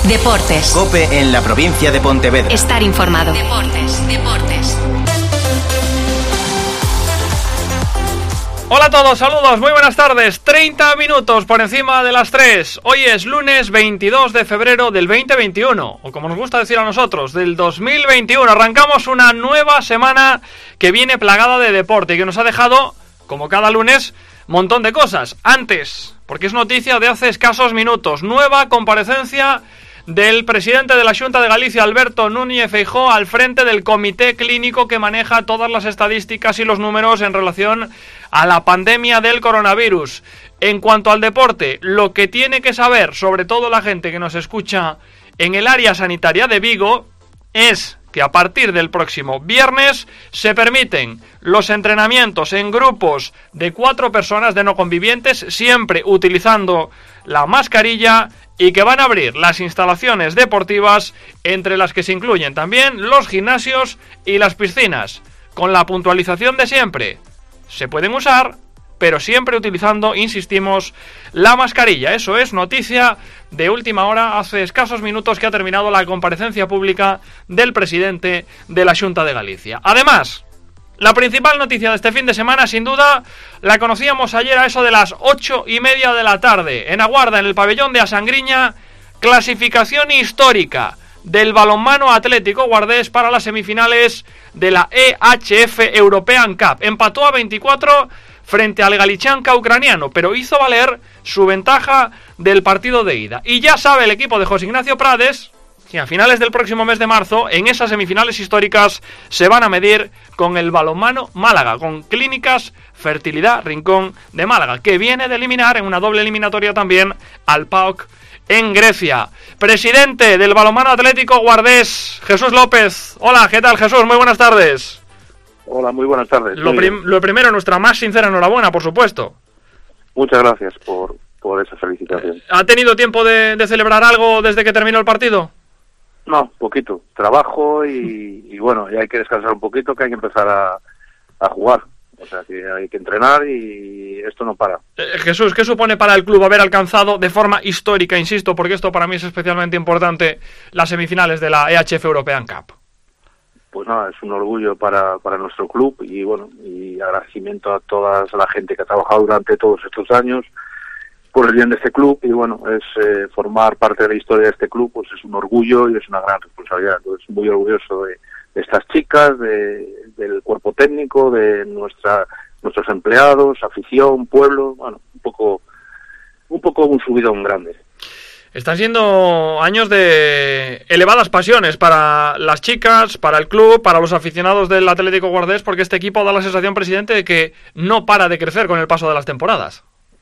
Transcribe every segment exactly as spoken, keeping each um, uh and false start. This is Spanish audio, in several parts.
Deportes. COPE en la provincia de Pontevedra. Estar informado. Deportes, deportes. Hola a todos, saludos, muy buenas tardes. treinta minutos por encima de las tres. Hoy es lunes veintidós de febrero del veinte veintiuno, o como nos gusta decir a nosotros, del dos mil veintiuno. Arrancamos una nueva semana que viene plagada de deporte y que nos ha dejado, como cada lunes, un montón de cosas. Antes, porque es noticia de hace escasos minutos, nueva comparecencia del presidente de la Xunta de Galicia, Alberto Núñez Feijóo, al frente del comité clínico que maneja todas las estadísticas y los números en relación a la pandemia del coronavirus. En cuanto al deporte, lo que tiene que saber, sobre todo la gente que nos escucha en el área sanitaria de Vigo, es que a partir del próximo viernes se permiten los entrenamientos en grupos de cuatro personas de no convivientes, siempre utilizando la mascarilla, y que van a abrir las instalaciones deportivas, entre las que se incluyen también los gimnasios y las piscinas, con la puntualización de siempre. Se pueden usar, pero siempre utilizando, insistimos, la mascarilla. Eso es noticia de última hora, hace escasos minutos que ha terminado la comparecencia pública del presidente de la Xunta de Galicia. Además, la principal noticia de este fin de semana, sin duda, la conocíamos ayer a eso de las ocho y media de la tarde. En Aguarda, en el pabellón de Asangriña, clasificación histórica del balonmano Atlético Guardés para las semifinales de la E H F European Cup. Empató a veinticuatro frente al Galichanka ucraniano, pero hizo valer su ventaja del partido de ida. Y ya sabe el equipo de José Ignacio Prades que a finales del próximo mes de marzo, en esas semifinales históricas, se van a medir con el balonmano Málaga, con Clínicas Fertilidad Rincón de Málaga, que viene de eliminar en una doble eliminatoria también al P A O K en Grecia. Presidente del balonmano Atlético Guardés, Jesús López. Hola, ¿qué tal, Jesús? Muy buenas tardes. Hola, muy buenas tardes. Lo, prim- lo primero, nuestra más sincera enhorabuena, por supuesto. Muchas gracias por, por esa felicitación. ¿Ha tenido tiempo de, de celebrar algo desde que terminó el partido? No, poquito. Trabajo y, y bueno, ya hay que descansar un poquito, que hay que empezar a, a jugar. O sea, que hay que entrenar y esto no para. Eh, Jesús, ¿qué supone para el club haber alcanzado de forma histórica, insisto, porque esto para mí es especialmente importante, las semifinales de la E H F European Cup? Pues nada, es un orgullo para, para nuestro club y bueno, y agradecimiento a toda la gente que ha trabajado durante todos estos años por el bien de este club, y bueno, es eh, formar parte de la historia de este club, pues es un orgullo y es una gran responsabilidad. Entonces, muy orgulloso de, de estas chicas, de, del cuerpo técnico, de nuestra nuestros empleados, afición, pueblo, bueno, un poco un poco un subidón grande. Están siendo años de elevadas pasiones para las chicas, para el club, para los aficionados del Atlético Guardés, porque este equipo da la sensación, presidente, de que no para de crecer con el paso de las temporadas.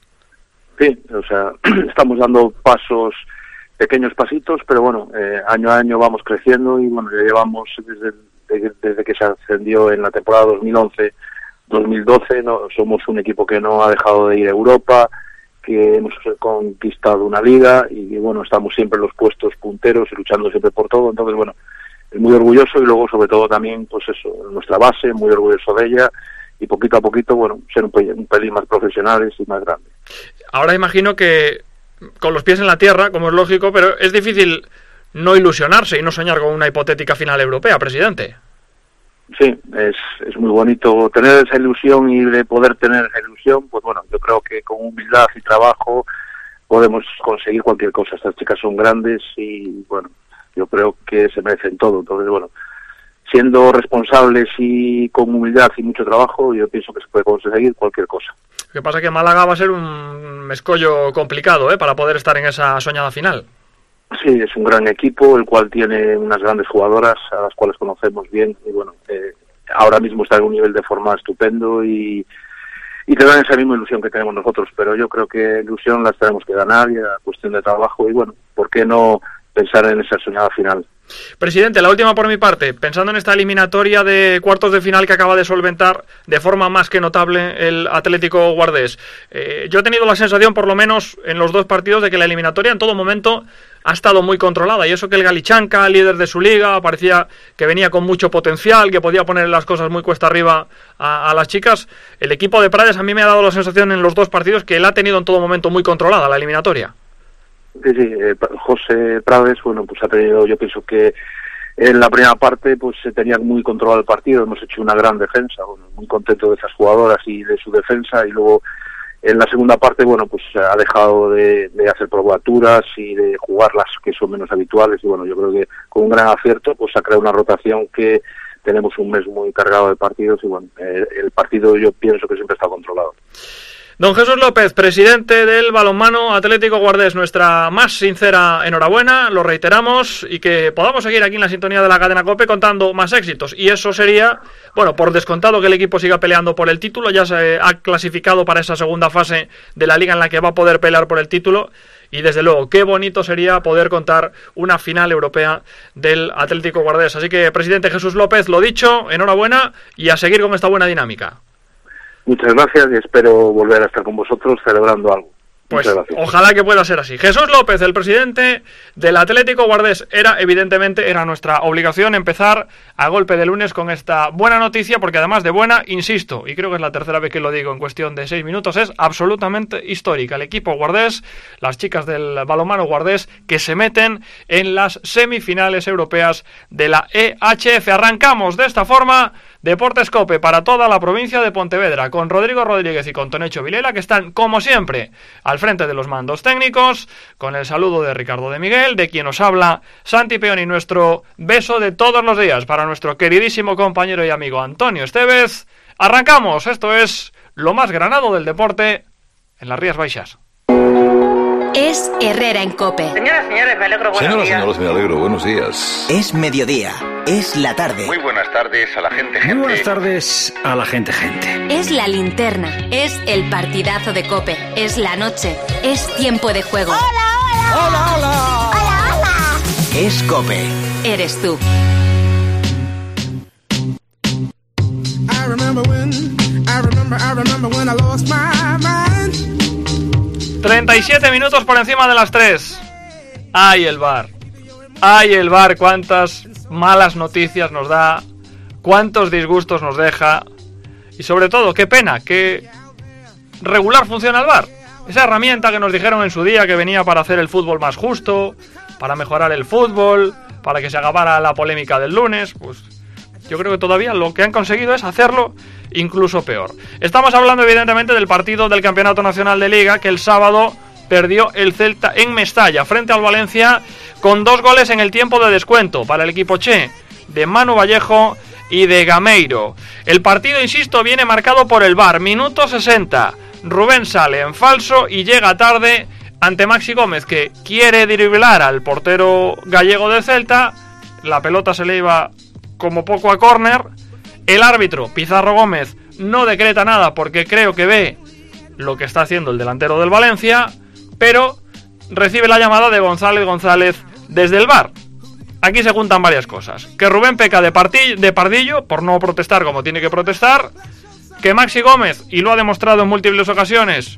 Sí, o sea, estamos dando pasos, pequeños pasitos, pero bueno, eh, año a año vamos creciendo y bueno, ya llevamos desde, de, desde que se ascendió en la temporada dos mil once dos mil doce, no, somos un equipo que no ha dejado de ir a Europa, que hemos conquistado una liga y bueno, estamos siempre en los puestos punteros y luchando siempre por todo. Entonces bueno, muy orgulloso, y luego sobre todo también, pues eso, nuestra base, muy orgulloso de ella, y poquito a poquito, bueno, ser un pelín, un pelín más profesionales y más grandes. Ahora imagino que con los pies en la tierra, como es lógico, pero es difícil no ilusionarse y no soñar con una hipotética final europea, presidente. Sí, es, es muy bonito tener esa ilusión, y de poder tener esa ilusión, pues bueno, yo creo que con humildad y trabajo podemos conseguir cualquier cosa. Estas chicas son grandes y bueno, yo creo que se merecen todo. Entonces bueno, siendo responsables y con humildad y mucho trabajo, yo pienso que se puede conseguir cualquier cosa. Lo que pasa es que Málaga va a ser un escollo complicado, ¿eh?, para poder estar en esa soñada final. Sí, es un gran equipo, el cual tiene unas grandes jugadoras a las cuales conocemos bien, y bueno, eh, ahora mismo está en un nivel de forma estupendo y, y te dan esa misma ilusión que tenemos nosotros, pero yo creo que ilusión las tenemos que ganar, y a cuestión de trabajo, y bueno, ¿por qué no pensar en esa soñada final? Presidente, la última por mi parte, pensando en esta eliminatoria de cuartos de final que acaba de solventar de forma más que notable el Atlético Guardés, eh, yo he tenido la sensación, por lo menos en los dos partidos, de que la eliminatoria en todo momento ha estado muy controlada, y eso que el Galichanka, líder de su liga, parecía que venía con mucho potencial, que podía poner las cosas muy cuesta arriba a, a las chicas. El equipo de Prades a mí me ha dado la sensación en los dos partidos que él ha tenido en todo momento muy controlada la eliminatoria. Sí, sí, eh, José Prades, bueno, pues ha tenido, yo pienso que en la primera parte pues se tenía muy controlado el partido, hemos hecho una gran defensa, bueno, muy contento de esas jugadoras y de su defensa, y luego en la segunda parte, bueno, pues ha dejado de, de hacer probaturas y de jugar las que son menos habituales, y bueno, yo creo que con un gran acierto pues ha creado una rotación que tenemos un mes muy cargado de partidos, y bueno, eh, el partido yo pienso que siempre está controlado. Don Jesús López, presidente del Balonmano Atlético Guardés, nuestra más sincera enhorabuena, lo reiteramos, y que podamos seguir aquí en la sintonía de la cadena COPE contando más éxitos, y eso sería, bueno, por descontado que el equipo siga peleando por el título, ya se ha clasificado para esa segunda fase de la liga en la que va a poder pelear por el título, y desde luego, qué bonito sería poder contar una final europea del Atlético Guardés. Así que, presidente Jesús López, lo dicho, enhorabuena, y a seguir con esta buena dinámica. Muchas gracias y espero volver a estar con vosotros celebrando algo. Pues ojalá que pueda ser así. Jesús López, el presidente del Atlético Guardés. Era, evidentemente, era nuestra obligación empezar a golpe de lunes con esta buena noticia, porque además de buena, insisto, y creo que es la tercera vez que lo digo en cuestión de seis minutos, es absolutamente histórica. El equipo guardés, las chicas del balonmano guardés, que se meten en las semifinales europeas de la E H F. Arrancamos de esta forma Deportes COPE para toda la provincia de Pontevedra, con Rodrigo Rodríguez y con Tonecho Vilela, que están, como siempre, al frente de los mandos técnicos, con el saludo de Ricardo de Miguel, de quien os habla Santi Peón, y nuestro beso de todos los días para nuestro queridísimo compañero y amigo Antonio Estevez. Arrancamos, esto es lo más granado del deporte en las Rías Baixas. Es Herrera en COPE. Señoras, señores, me alegro, buenos Señoras, días. señores, me alegro, buenos días. Es mediodía, es la tarde. Muy buenas tardes a la gente, gente. Muy buenas tardes a la gente, gente. Es la linterna, es el partidazo de COPE, es la noche, es tiempo de juego. ¡Hola, hola! ¡Hola, hola! ¡Hola, hola! Es COPE. Eres tú. I remember when, I remember, I remember when I lost my mind. treinta y siete minutos por encima de las tres. ¡Ay, el V A R! ¡Ay, el V A R! Cuántas malas noticias nos da, cuántos disgustos nos deja, y sobre todo, qué pena, qué regular funciona el V A R. Esa herramienta que nos dijeron en su día que venía para hacer el fútbol más justo, para mejorar el fútbol, para que se acabara la polémica del lunes, pues yo creo que todavía lo que han conseguido es hacerlo incluso peor. Estamos hablando evidentemente del partido del Campeonato Nacional de Liga, que el sábado perdió el Celta en Mestalla frente al Valencia con dos goles en el tiempo de descuento para el equipo Che, de Manu Vallejo y de Gameiro. El partido, insisto, viene marcado por el V A R. Minuto sesenta. Rubén sale en falso y llega tarde ante Maxi Gómez, que quiere driblar al portero gallego del Celta. La pelota se le iba como poco a córner. El árbitro, Pizarro Gómez, no decreta nada porque creo que ve lo que está haciendo el delantero del Valencia, pero recibe la llamada de González González desde el V A R. Aquí se juntan varias cosas. Que Rubén peca de, parti- de pardillo por no protestar como tiene que protestar. Que Maxi Gómez, y lo ha demostrado en múltiples ocasiones,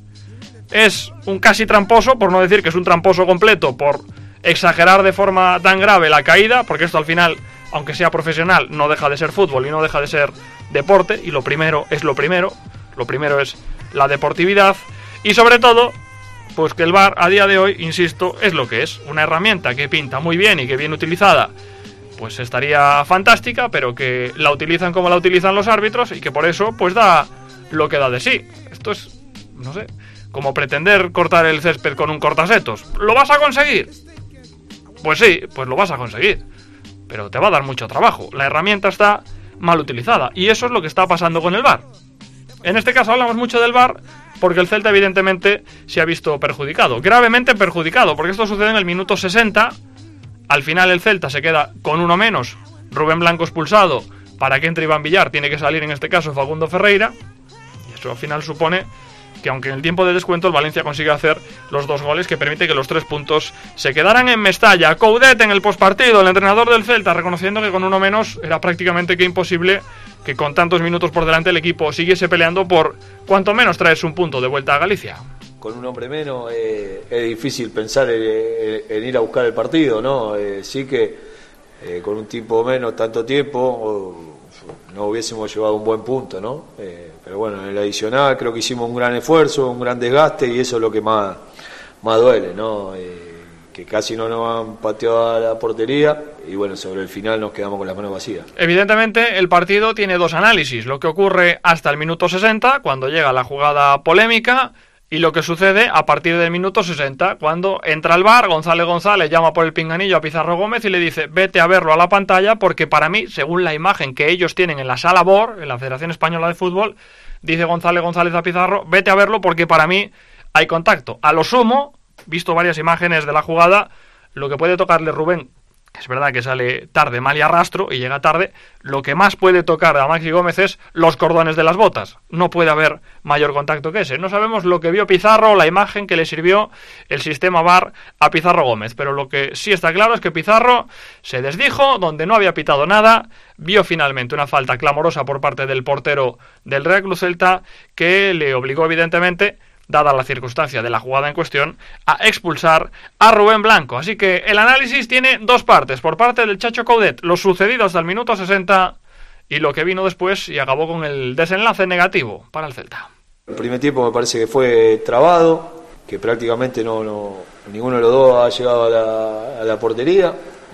es un casi tramposo, por no decir que es un tramposo completo, por exagerar de forma tan grave la caída, porque esto al final, aunque sea profesional, no deja de ser fútbol y no deja de ser deporte, y lo primero es lo primero, lo primero es la deportividad, y sobre todo, pues que el V A R a día de hoy, insisto, es lo que es, una herramienta que pinta muy bien y que bien utilizada, pues estaría fantástica, pero que la utilizan como la utilizan los árbitros y que por eso, pues da lo que da de sí. Esto es, no sé, como pretender cortar el césped con un cortasetos. ¿Lo vas a conseguir? Pues sí, pues lo vas a conseguir, pero te va a dar mucho trabajo. La herramienta está mal utilizada y eso es lo que está pasando con el V A R. En este caso hablamos mucho del V A R porque el Celta evidentemente se ha visto perjudicado, gravemente perjudicado, porque esto sucede en el minuto sesenta. Al final el Celta se queda con uno menos, Rubén Blanco expulsado, para que entre Iván Villar tiene que salir en este caso Facundo Ferreira, y eso al final supone que aunque en el tiempo de descuento el Valencia consigue hacer los dos goles que permite que los tres puntos se quedaran en Mestalla. Coudet en el postpartido, el entrenador del Celta, reconociendo que con uno menos era prácticamente que imposible que con tantos minutos por delante el equipo siguiese peleando por cuanto menos traerse un punto de vuelta a Galicia. Con un hombre menos eh, es difícil pensar en, en ir a buscar el partido, ¿no? Eh, sí que eh, con un tiempo menos, tanto tiempo, o, no hubiésemos llevado un buen punto, ¿no? Eh, pero bueno, en el adicional creo que hicimos un gran esfuerzo, un gran desgaste y eso es lo que más, más duele, ¿no? Eh, que casi no nos han pateado a la portería y bueno, sobre el final nos quedamos con las manos vacías. Evidentemente el partido tiene dos análisis, lo que ocurre hasta el minuto sesenta cuando llega la jugada polémica y lo que sucede a partir del minuto sesenta cuando entra al V A R, González González llama por el pinganillo a Pizarro Gómez y le dice vete a verlo a la pantalla porque para mí, según la imagen que ellos tienen en la sala B O R, en la Federación Española de Fútbol, dice González González a Pizarro vete a verlo porque para mí hay contacto. A lo sumo, visto varias imágenes de la jugada, lo que puede tocarle Rubén, que es verdad que sale tarde, mal y arrastro, y llega tarde, lo que más puede tocar a Maxi Gómez es los cordones de las botas. No puede haber mayor contacto que ese. No sabemos lo que vio Pizarro, la imagen que le sirvió el sistema V A R a Pizarro Gómez, pero lo que sí está claro es que Pizarro se desdijo, donde no había pitado nada, vio finalmente una falta clamorosa por parte del portero del Real Club Celta, que le obligó evidentemente, dada la circunstancia de la jugada en cuestión, a expulsar a Rubén Blanco. Así que el análisis tiene dos partes. Por parte del Chacho Coudet, lo sucedido hasta el minuto sesenta y lo que vino después y acabó con el desenlace negativo para el Celta. El primer tiempo me parece que fue trabado, que prácticamente no, no ninguno de los dos ha llegado a la, a la portería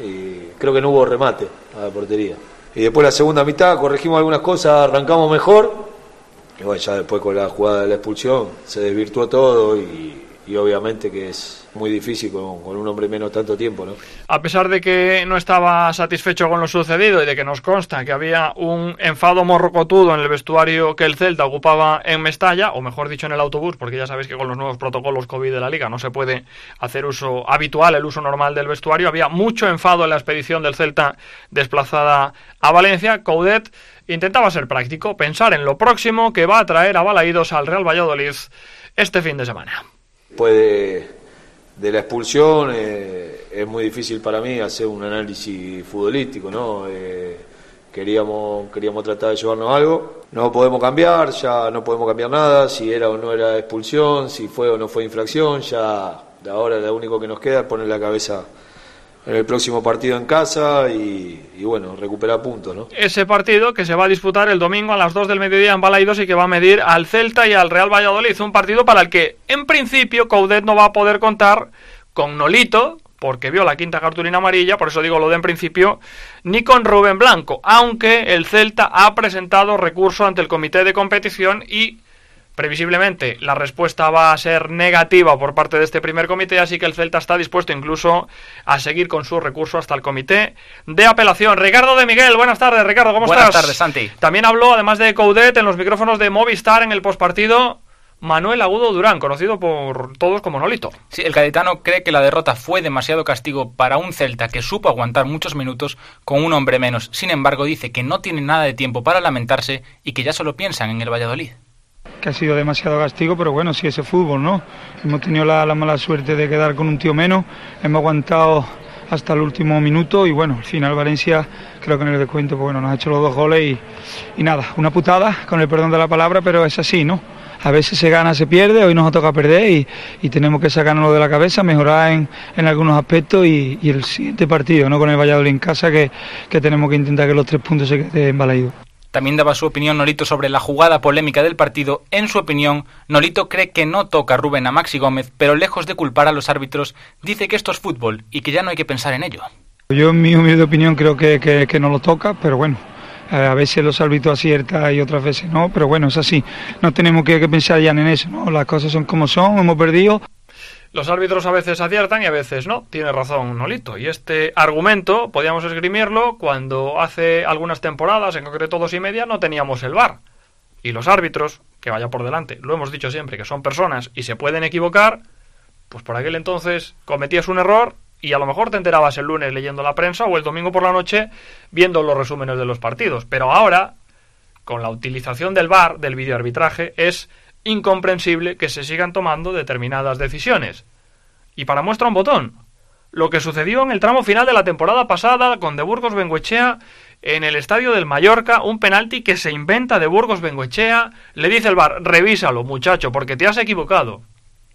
y creo que no hubo remate a la portería. Y después la segunda mitad corregimos algunas cosas, arrancamos mejor. Y bueno, ya después con la jugada de la expulsión se desvirtuó todo y, y obviamente que es muy difícil con, con un hombre menos tanto tiempo, ¿no? A pesar de que no estaba satisfecho con lo sucedido y de que nos consta que había un enfado morrocotudo en el vestuario que el Celta ocupaba en Mestalla, o mejor dicho en el autobús, porque ya sabéis que con los nuevos protocolos COVID de la Liga no se puede hacer uso habitual, el uso normal del vestuario, había mucho enfado en la expedición del Celta desplazada a Valencia. Coudet intentaba ser práctico, pensar en lo próximo que va a traer a Balaídos al Real Valladolid este fin de semana. Después de, de la expulsión eh, es muy difícil para mí hacer un análisis futbolístico, ¿no? Eh, queríamos, queríamos tratar de llevarnos algo, no podemos cambiar, ya no podemos cambiar nada, si era o no era expulsión, si fue o no fue infracción, ya ahora lo único que nos queda es poner la cabeza en el próximo partido en casa y, y bueno, recuperar puntos, ¿no? Ese partido que se va a disputar el domingo a las dos del mediodía en Balaidos y que va a medir al Celta y al Real Valladolid, un partido para el que en principio Coudet no va a poder contar con Nolito, porque vio la quinta cartulina amarilla, por eso digo lo de en principio, ni con Rubén Blanco, aunque el Celta ha presentado recurso ante el comité de competición y previsiblemente la respuesta va a ser negativa por parte de este primer comité, así que el Celta está dispuesto incluso a seguir con su recurso hasta el comité de apelación. Ricardo de Miguel, buenas tardes, Ricardo, ¿cómo buenas estás? Buenas tardes, Santi. También habló, además de Coudet, en los micrófonos de Movistar en el postpartido, Manuel Agudo Durán, conocido por todos como Nolito. Sí, el gaditano cree que la derrota fue demasiado castigo para un Celta que supo aguantar muchos minutos con un hombre menos. Sin embargo, dice que no tiene nada de tiempo para lamentarse y que ya solo piensan en el Valladolid. Que ha sido demasiado castigo, pero bueno, sí, ese fútbol, ¿no? Hemos tenido la, la mala suerte de quedar con un tío menos, hemos aguantado hasta el último minuto y bueno, al final Valencia, creo que en el descuento, pues bueno, nos ha hecho los dos goles y, y nada, una putada, con el perdón de la palabra, pero es así, ¿no? A veces se gana, se pierde, hoy nos toca perder y, y tenemos que sacarnos de la cabeza, mejorar en, en algunos aspectos y, y el siguiente partido, ¿no? Con el Valladolid en casa, que, que tenemos que intentar que los tres puntos se queden en Balaídos. También daba su opinión Nolito sobre la jugada polémica del partido. En su opinión, Nolito cree que no toca Rubén a Maxi Gómez, pero lejos de culpar a los árbitros, dice que esto es fútbol y que ya no hay que pensar en ello. Yo en mi humilde opinión creo que, que, que no lo toca, pero bueno, a veces los árbitros aciertan y otras veces no, pero bueno, es así. No tenemos que, que pensar ya en eso, ¿no? Las cosas son como son, hemos perdido. Los árbitros a veces aciertan y a veces no, tiene razón Nolito. Y este argumento podíamos esgrimirlo cuando hace algunas temporadas, en concreto dos y media, no teníamos el V A R. Y los árbitros, que vaya por delante, lo hemos dicho siempre, que son personas y se pueden equivocar, pues por aquel entonces cometías un error y a lo mejor te enterabas el lunes leyendo la prensa o el domingo por la noche viendo los resúmenes de los partidos. Pero ahora, con la utilización del V A R, del videoarbitraje, es incomprensible que se sigan tomando determinadas decisiones. Y para muestra un botón, lo que sucedió en el tramo final de la temporada pasada con De Burgos Bengoechea en el estadio del Mallorca, un penalti que se inventa De Burgos Bengoechea, le dice el V A R, revísalo muchacho porque te has equivocado.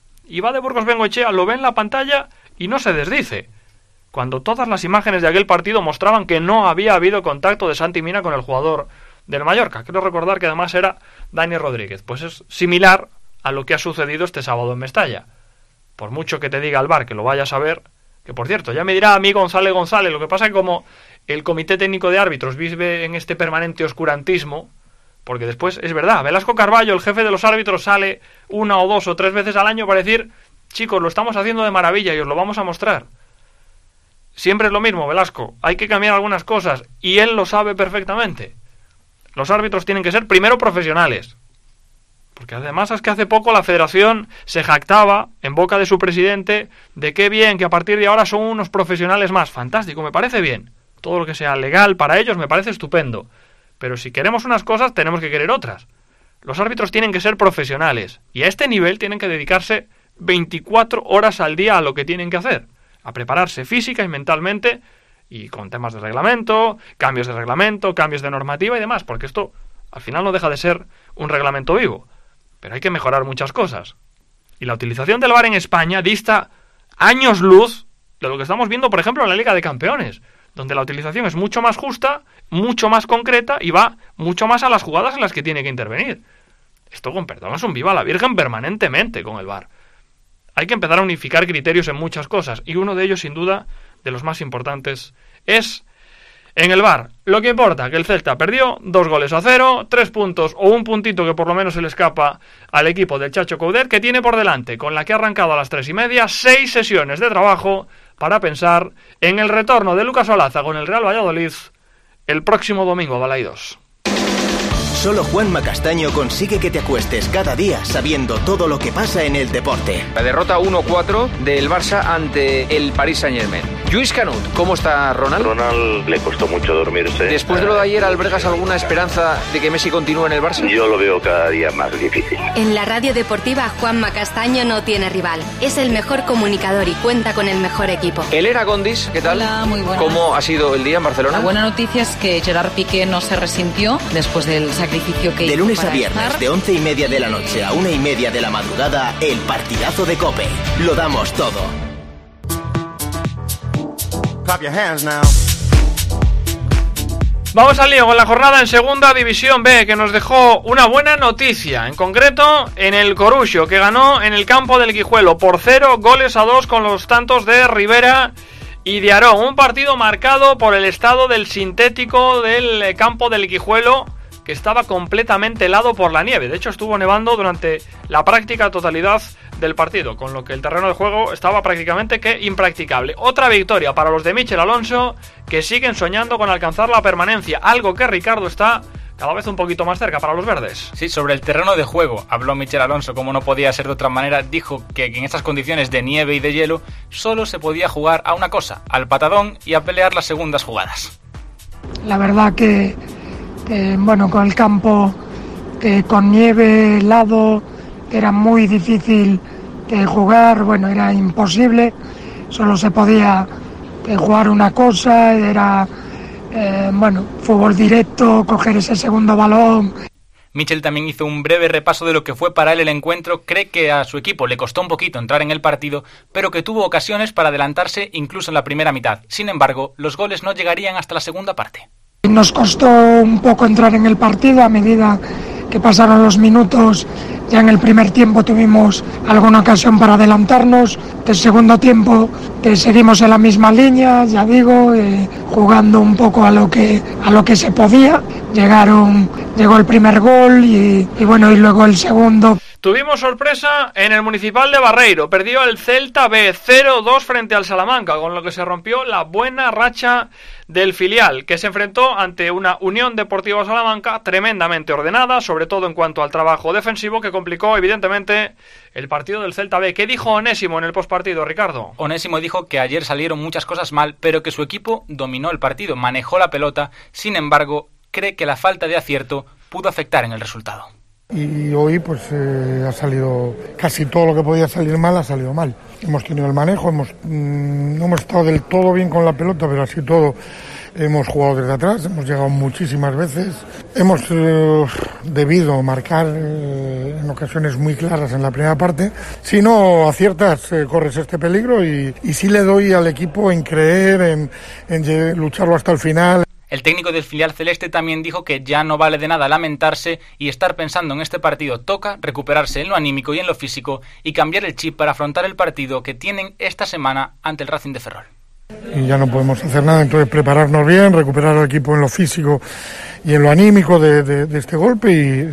Y va De Burgos Bengoechea, lo ve en la pantalla y no se desdice, cuando todas las imágenes de aquel partido mostraban que no había habido contacto de Santi Mina con el jugador del Mallorca. Quiero recordar que además era Dani Rodríguez. Pues es similar a lo que ha sucedido este sábado en Mestalla. Por mucho que te diga el V A R que lo vayas a ver, Que por cierto, ya me dirá a mí González González, lo que pasa es que como el Comité Técnico de Árbitros vive en este permanente oscurantismo, porque después, es verdad, Velasco Carballo, el jefe de los árbitros, sale una o dos o tres veces al año para decir, chicos, lo estamos haciendo de maravilla y os lo vamos a mostrar. Siempre es lo mismo, Velasco, hay que cambiar algunas cosas, y él lo sabe perfectamente. Los árbitros tienen que ser primero profesionales, porque además es que hace poco la federación se jactaba en boca de su presidente de qué bien, que a partir de ahora son unos profesionales más. Fantástico, me parece bien. Todo lo que sea legal para ellos me parece estupendo. Pero si queremos unas cosas, tenemos que querer otras. Los árbitros tienen que ser profesionales, y a este nivel tienen que dedicarse veinticuatro horas al día a lo que tienen que hacer, a prepararse física y mentalmente, y con temas de reglamento, cambios de reglamento, cambios de normativa y demás, porque esto al final no deja de ser un reglamento vivo. Pero hay que mejorar muchas cosas. Y la utilización del V A R en España dista años luz de lo que estamos viendo, por ejemplo, en la Liga de Campeones, donde la utilización es mucho más justa, mucho más concreta y va mucho más a las jugadas en las que tiene que intervenir. Esto, con perdón, es un viva la Virgen permanentemente con el V A R. Hay que empezar a unificar criterios en muchas cosas, y uno de ellos, sin duda, de los más importantes, es en el V A R. Lo que importa, que el Celta perdió dos goles a cero, tres puntos o un puntito que por lo menos se le escapa al equipo del Chacho Coudet, que tiene por delante, con la que ha arrancado a las tres y media, seis sesiones de trabajo para pensar en el retorno de Lucas Olaza con el Real Valladolid el próximo domingo a Balaidos. Solo Juanma Castaño consigue que te acuestes cada día sabiendo todo lo que pasa en el deporte. La derrota uno cuatro del Barça ante el Paris Saint-Germain. Lluís Canut, ¿cómo está Ronald? Ronald le costó mucho dormirse. Después de lo de ayer, ¿albergas alguna esperanza de que Messi continúe en el Barça? Yo lo veo cada día más difícil. En la radio deportiva, Juanma Castaño no tiene rival. Es el mejor comunicador y cuenta con el mejor equipo. Elena Gondis, ¿qué tal? Hola, muy buenas. ¿Cómo ha sido el día en Barcelona? La buena noticia es que Gerard Piqué no se resintió después del sacrificio que hizo. De lunes a viernes, estar. de once y media de la noche a una y media de la madrugada, el partidazo de COPE. Lo damos todo. Clap your hands now. Vamos al lío con la jornada en Segunda División B, que nos dejó una buena noticia, en concreto en el Coruxo, que ganó en el campo del Guijuelo por cero goles a dos con los tantos de Rivera y de Arón. Un partido marcado por el estado del sintético del campo del Guijuelo, que estaba completamente helado por la nieve. De hecho, estuvo nevando durante la práctica totalidad del partido, con lo que el terreno de juego estaba prácticamente que impracticable. Otra victoria para los de Michel Alonso, que siguen soñando con alcanzar la permanencia, algo que Ricardo está cada vez un poquito más cerca para los verdes. Sí, sobre el terreno de juego habló Michel Alonso, como no podía ser de otra manera. Dijo que en estas condiciones de nieve y de hielo solo se podía jugar a una cosa, al patadón y a pelear las segundas jugadas. La verdad que, que bueno, con el campo que con nieve, helado, era muy difícil de jugar, bueno, era imposible, solo se podía eh, jugar una cosa, era, eh, bueno, fútbol directo, coger ese segundo balón. Michel también hizo un breve repaso de lo que fue para él el encuentro. Cree que a su equipo le costó un poquito entrar en el partido, pero que tuvo ocasiones para adelantarse incluso en la primera mitad. Sin embargo, los goles no llegarían hasta la segunda parte. Nos costó un poco entrar en el partido. A medida que pasaron los minutos, ya en el primer tiempo tuvimos alguna ocasión para adelantarnos. El segundo tiempo eh, seguimos en la misma línea, ya digo, eh, jugando un poco a lo que a lo que se podía. Llegaron, llegó el primer gol y, y bueno, y luego el segundo. Tuvimos sorpresa en el Municipal de Barreiro. Perdió el Celta B cero dos frente al Salamanca, con lo que se rompió la buena racha del filial, que se enfrentó ante una Unión Deportiva Salamanca tremendamente ordenada, sobre todo en cuanto al trabajo defensivo, que complicó evidentemente el partido del Celta B. ¿Qué dijo Onésimo en el postpartido, Ricardo? Onésimo dijo que ayer salieron muchas cosas mal, pero que su equipo dominó el partido, manejó la pelota. Sin embargo, cree que la falta de acierto pudo afectar en el resultado. Y hoy pues eh, ha salido casi todo lo que podía salir mal, ha salido mal. Hemos tenido el manejo, hemos mmm, no hemos estado del todo bien con la pelota, pero así todo hemos jugado desde atrás, hemos llegado muchísimas veces. Hemos eh, debido marcar eh, en ocasiones muy claras en la primera parte. Si no aciertas, eh, corres este peligro y, y sí le doy al equipo en creer, en, en lucharlo hasta el final. El técnico del filial celeste también dijo que ya no vale de nada lamentarse y estar pensando en este partido. Toca recuperarse en lo anímico y en lo físico y cambiar el chip para afrontar el partido que tienen esta semana ante el Racing de Ferrol. Y ya no podemos hacer nada, entonces prepararnos bien, recuperar al equipo en lo físico y en lo anímico de, de, de este golpe,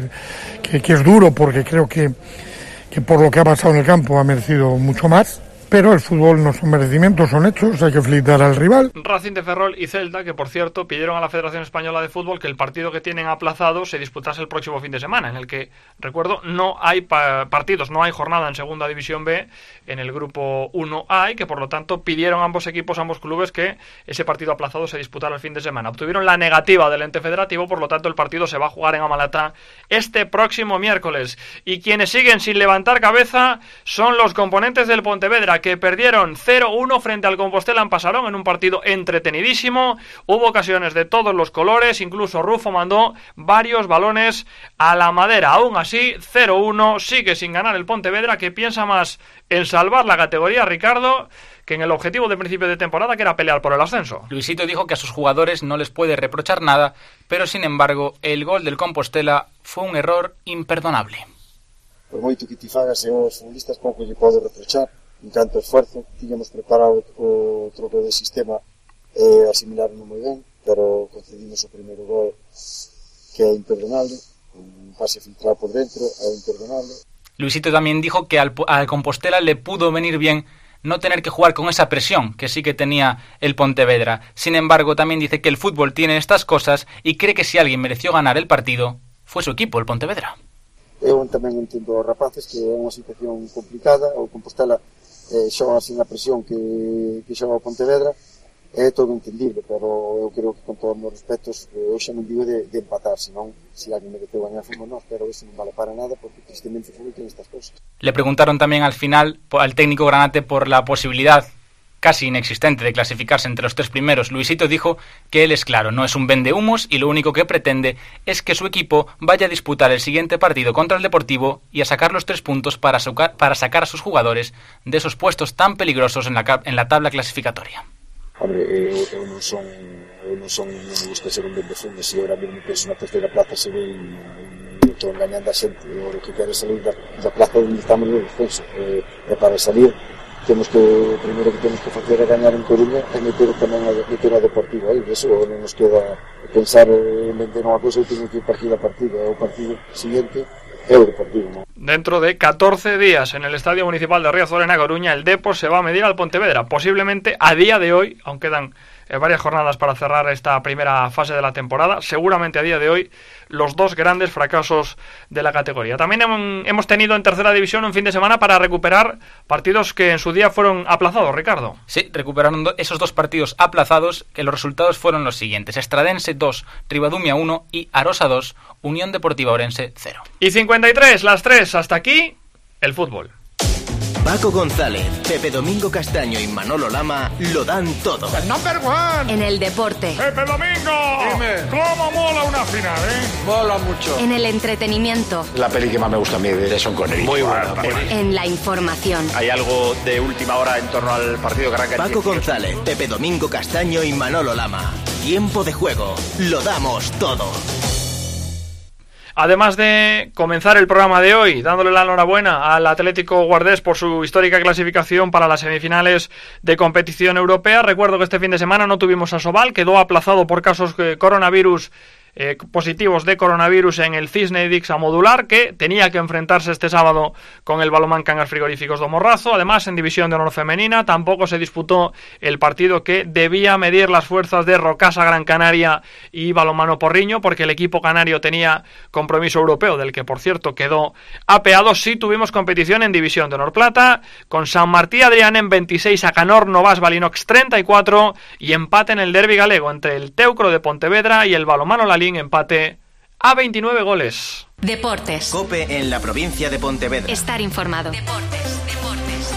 y que, que es duro porque creo que, que por lo que ha pasado en el campo ha merecido mucho más. Pero el fútbol no son merecimientos, son hechos, hay que felicitar al rival. Racing de Ferrol y Celta, que por cierto pidieron a la Federación Española de Fútbol que el partido que tienen aplazado se disputase el próximo fin de semana, en el que, recuerdo, no hay pa- partidos, no hay jornada en Segunda División B en el grupo uno A, y que por lo tanto pidieron ambos equipos, ambos clubes, que ese partido aplazado se disputara el fin de semana. Obtuvieron la negativa del ente federativo, por lo tanto el partido se va a jugar en Amalata este próximo miércoles. Y quienes siguen sin levantar cabeza son los componentes del Pontevedra, que perdieron cero uno frente al Compostela en Pasarón en un partido entretenidísimo. Hubo ocasiones de todos los colores, incluso Rufo mandó varios balones a la madera. Aún así, cero uno, sigue sin ganar el Pontevedra, que piensa más en salvar la categoría, Ricardo, que en el objetivo de principio de temporada, que era pelear por el ascenso. Luisito dijo que a sus jugadores no les puede reprochar nada, pero sin embargo el gol del Compostela fue un error imperdonable. Por moito que ti fagas e os futbolistas pouco lle pode reprochar, en canto esfuerzo, tiñamos preparado o troco de sistema e asimilaron moi ben, pero concedimos o primeiro gol, que é imperdonable, un pase filtrado por dentro, é imperdonable. Luisito también dijo que al, al Compostela le pudo venir bien no tener que jugar con esa presión que sí que tenía el Pontevedra. Sin embargo, también dice que el fútbol tiene estas cosas y cree que si alguien mereció ganar el partido, fue su equipo, el Pontevedra. Eu tamén entendo aos rapaces que é unha situación complicada, o Compostela eh, xoga sin a presión que, que xoga o Pontevedra, é todo entendible, pero eu creo que con todos os meus respetos, eu xa non digo de, de empatar, senón se alguén mereceu gañar fomos nós, pero eso non vale para nada porque tristemente o fútbol ten estas cosas. Le preguntaron también al final al técnico granate por la posibilidad casi inexistente de clasificarse entre los tres primeros. Luisito dijo que él es claro, no es un vendehumos y lo único que pretende es que su equipo vaya a disputar el siguiente partido contra el Deportivo y a sacar los tres puntos para, sacar, para sacar a sus jugadores de esos puestos tan peligrosos en la, en la tabla clasificatoria. Hombre, eu, eu non son, eu non son, non me gusta ser un vendefumes, e ahora mesmo penso na terceira plaza se ve e estou engañando a xente. Eu o que quero é salir da, da plaza onde estamos no descenso, e, e para salir temos que, o primeiro que temos que facer é gañar en Coruña e meter tamén a, meter a Deportivo aí, eso non nos queda pensar en vender unha cosa, eu teño que ir partido a partido, é o partido siguiente é o Deportivo, ¿no? Dentro de catorce días en el Estadio Municipal de Riazor en A Coruña, el Depor se va a medir al Pontevedra, posiblemente a día de hoy, aún quedan eh, varias jornadas para cerrar esta primera fase de la temporada, seguramente a día de hoy los dos grandes fracasos de la categoría. También hemos, hemos tenido en tercera división un fin de semana para recuperar partidos que en su día fueron aplazados, Ricardo. Sí, recuperaron do- esos dos partidos aplazados, que los resultados fueron los siguientes: Estradense dos, Ribadumia uno y Arosa dos, Unión Deportiva Orense cero. Y cincuenta y tres, las tres, hasta aquí el fútbol. Paco González, Pepe Domingo Castaño y Manolo Lama lo dan todo. El number one. En el deporte. Pepe Domingo. Dime. ¿Cómo mola una final, eh? Mola mucho. En el entretenimiento. La peli que más me gusta a mí de Sean Connery. Muy buena. En la información. Hay algo de última hora en torno al partido que arranca. Paco González, Pepe Domingo Castaño y Manolo Lama. Tiempo de juego. Lo damos todo. Además de comenzar el programa de hoy dándole la enhorabuena al Atlético Guardés por su histórica clasificación para las semifinales de competición europea, recuerdo que este fin de semana no tuvimos a Sobal, quedó aplazado por casos de coronavirus Eh, positivos de coronavirus en el Cisne Dixa Modular, que tenía que enfrentarse este sábado con el Balomán Cangas Frigoríficos do Morrazo. Además, en División de Honor Femenina tampoco se disputó el partido que debía medir las fuerzas de Rocasa Gran Canaria y Balonmano Porriño, porque el equipo canario tenía compromiso europeo, del que por cierto quedó apeado. Sí tuvimos competición en División de Honor Plata, con San Martí Adrián en veintiséis, Acanor Novas Balinox treinta y cuatro, y empate en el derbi galego entre el Teucro de Pontevedra y el Balonmano Lalín, empate a veintinueve goles. Deportes. COPE en la provincia de Pontevedra. Estar informado. Deportes, deportes.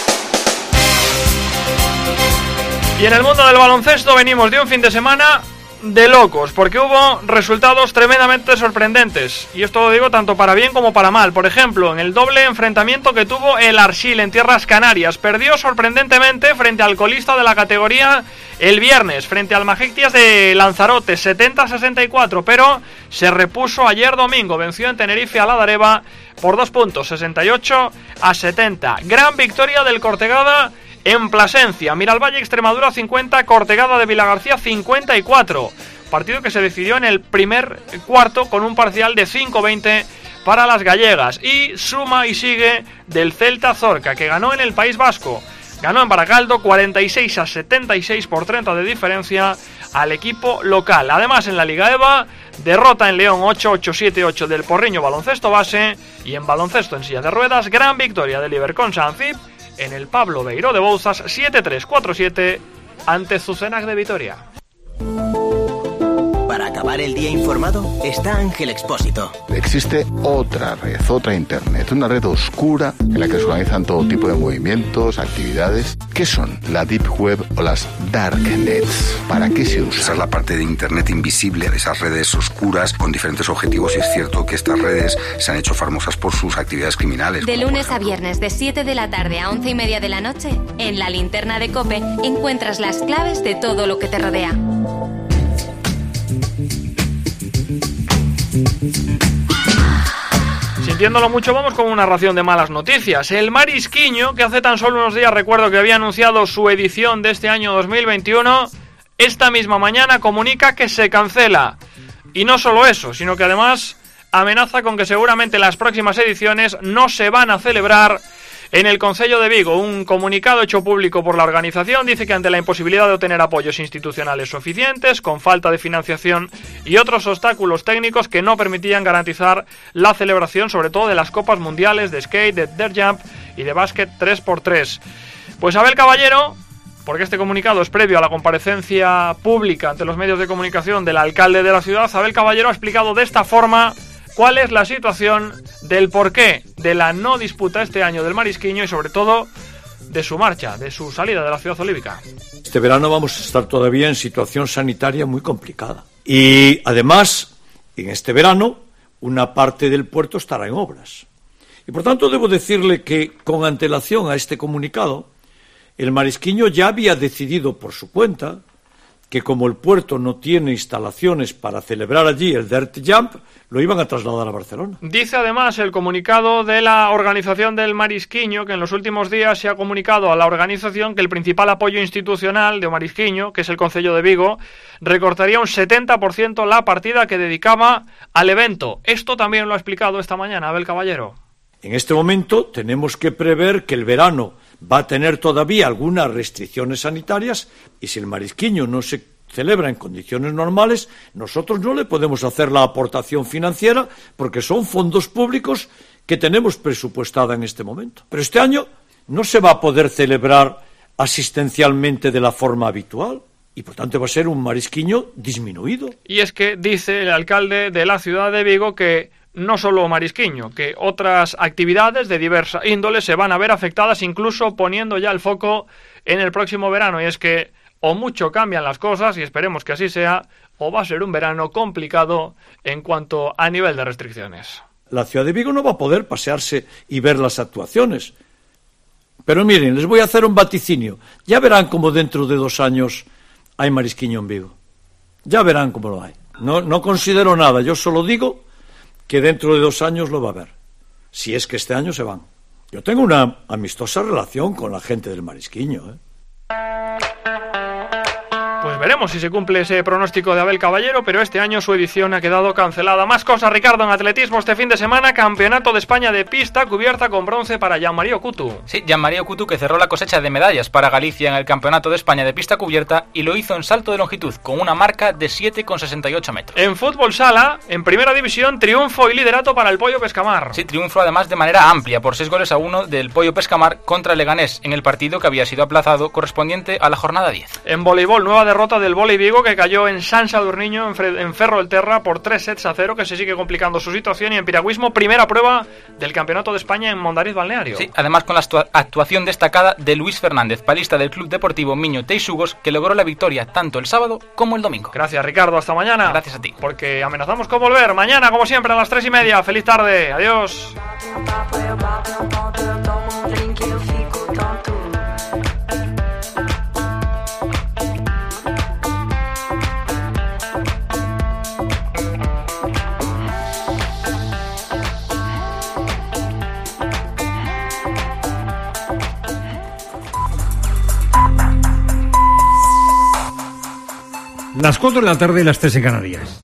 Y en el mundo del baloncesto venimos de un fin de semana de locos, porque hubo resultados tremendamente sorprendentes, y esto lo digo tanto para bien como para mal. Por ejemplo, en el doble enfrentamiento que tuvo el Arxil en tierras canarias, perdió sorprendentemente frente al colista de la categoría el viernes, frente al Majectias de Lanzarote, setenta a sesenta y cuatro, pero se repuso ayer domingo, venció en Tenerife a la Dareva por dos puntos, sesenta y ocho a setenta. Gran victoria del Cortegada en Plasencia, Miralvalle Extremadura cincuenta, Cortegada de Vilagarcía cincuenta y cuatro. Partido que se decidió en el primer cuarto con un parcial de cinco veinte para las gallegas. Y suma y sigue del Celta Zorca, que ganó en el País Vasco. Ganó en Baracaldo cuarenta y seis a setenta y seis por treinta de diferencia al equipo local. Además, en la Liga EVA, derrota en León ocho ocho siete ocho del Porriño Baloncesto Base. Y en baloncesto en silla de ruedas, gran victoria del Ibercon Sanzip en el Pablo Beiró de Bouzas, siete tres cuatro siete ante Zucenac de Vitoria. Para acabar el día informado está Ángel Expósito. Existe otra red, otra internet, una red oscura en la que se organizan todo tipo de movimientos, actividades. ¿Qué son? La Deep Web o las Darknets. ¿Para qué se usa? Esa es la parte de internet invisible, esas redes oscuras con diferentes objetivos, y es cierto que estas redes se han hecho famosas por sus actividades criminales. De lunes a viernes de siete de la tarde a once y media de la noche, en la linterna de COPE encuentras las claves de todo lo que te rodea. Sintiéndolo mucho, vamos con una ración de malas noticias. El Marisquiño, que hace tan solo unos días recuerdo que había anunciado su edición de este año dos mil veintiuno, esta misma mañana comunica que se cancela. Y no solo eso, sino que además amenaza con que seguramente las próximas ediciones no se van a celebrar en el Concello de Vigo. Un comunicado hecho público por la organización dice que ante la imposibilidad de obtener apoyos institucionales suficientes, con falta de financiación y otros obstáculos técnicos que no permitían garantizar la celebración, sobre todo de las Copas Mundiales de Skate, de Dirt Jump y de Básquet tres por tres. Pues Abel Caballero, porque este comunicado es previo a la comparecencia pública ante los medios de comunicación del alcalde de la ciudad, Abel Caballero ha explicado de esta forma cuál es la situación del porqué de la no disputa este año del Marisquiño y sobre todo de su marcha, de su salida de la ciudad olívica. Este verano vamos a estar todavía en situación sanitaria muy complicada. Y además, en este verano, una parte del puerto estará en obras. Y por tanto debo decirle que, con antelación a este comunicado, el Marisquiño ya había decidido por su cuenta que como el puerto no tiene instalaciones para celebrar allí el Dirt Jump, lo iban a trasladar a Barcelona. Dice además el comunicado de la organización del Marisquiño que en los últimos días se ha comunicado a la organización que el principal apoyo institucional de Marisquiño, que es el Concello de Vigo, recortaría un setenta por ciento la partida que dedicaba al evento. Esto también lo ha explicado esta mañana Abel Caballero. En este momento tenemos que prever que el verano va a tener todavía algunas restricciones sanitarias y si el Marisquiño no se celebra en condiciones normales, nosotros no le podemos hacer la aportación financiera porque son fondos públicos que tenemos presupuestada en este momento. Pero este año no se va a poder celebrar asistencialmente de la forma habitual y por tanto va a ser un Marisquiño disminuido. Y es que dice el alcalde de la ciudad de Vigo que no solo Marisquiño, que otras actividades de diversa índole se van a ver afectadas, incluso poniendo ya el foco en el próximo verano. Y es que o mucho cambian las cosas, y esperemos que así sea, o va a ser un verano complicado en cuanto a nivel de restricciones. La ciudad de Vigo no va a poder pasearse y ver las actuaciones. Pero miren, les voy a hacer un vaticinio. Ya verán cómo dentro de dos años hay Marisquiño en Vigo. Ya verán cómo lo hay. No, no considero nada, yo solo digo que dentro de dos años lo va a ver, si es que este año se van. Yo tengo una amistosa relación con la gente del Marisquiño, ¿eh? Pues veremos si se cumple ese pronóstico de Abel Caballero, pero este año su edición ha quedado cancelada. Más cosas, Ricardo, en atletismo este fin de semana, Campeonato de España de pista cubierta con bronce para Jean-Marie Coutu. Sí, Jean-Marie Coutu, que cerró la cosecha de medallas para Galicia en el Campeonato de España de pista cubierta y lo hizo en salto de longitud con una marca de siete coma sesenta y ocho metros. En fútbol sala, en primera división, triunfo y liderato para el Pollo Pescamar. Sí, triunfo además de manera amplia por seis goles a uno del Pollo Pescamar contra Leganés en el partido que había sido aplazado correspondiente a la jornada diez. En voleibol, nueva derrota derrota del Vóley Vigo, que cayó en San Sadurniño, en, en Ferrol del Terra, por tres sets a cero, que se sigue complicando su situación. Y en piragüismo, primera prueba del Campeonato de España en Mondariz Balneario. Sí, además con la actuación destacada de Luis Fernández, palista del Club Deportivo Miño Teixugos, que logró la victoria tanto el sábado como el domingo. Gracias, Ricardo, hasta mañana. Gracias a ti. Porque amenazamos con volver mañana, como siempre, a las tres y media. Feliz tarde, adiós. Las cuatro de la tarde y las tres en Canarias.